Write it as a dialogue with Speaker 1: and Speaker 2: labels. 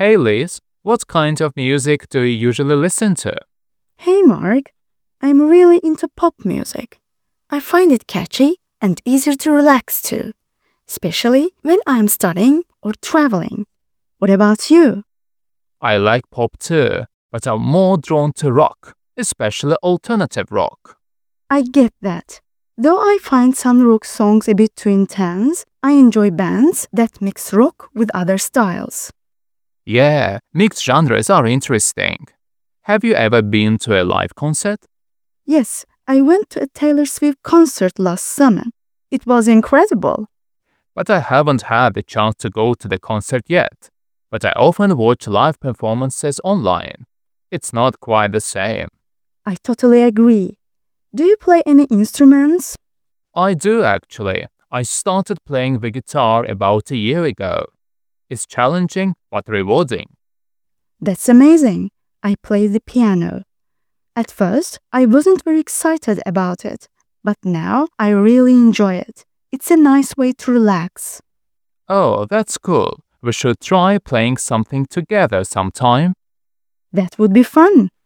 Speaker 1: Hey Liz, what kind of music do you usually listen to?
Speaker 2: Hey Mark, I'm really into pop music. I find it catchy and easier to relax to, especially when I'm studying or traveling. What about you?
Speaker 1: I like pop too, but I'm more drawn to rock, especially alternative rock.
Speaker 2: I get that. Though I find some rock songs a bit too intense, I enjoy bands that mix rock with other styles.
Speaker 1: Yeah, mixed genres are interesting. Have you ever been to a live concert?
Speaker 2: Yes, I went to a Taylor Swift concert last summer. It was incredible.
Speaker 1: But I haven't had the chance to go to the concert yet. But I often watch live performances online. It's not quite the same.
Speaker 2: I totally agree. Do you play any instruments?
Speaker 1: I do actually. I started playing the guitar about a year ago. It's challenging but rewarding.
Speaker 2: That's amazing. I play the piano. At first, I wasn't very excited about it, but now I really enjoy it. It's a nice way to relax.
Speaker 1: Oh, that's cool. We should try playing something together sometime.
Speaker 2: That would be fun.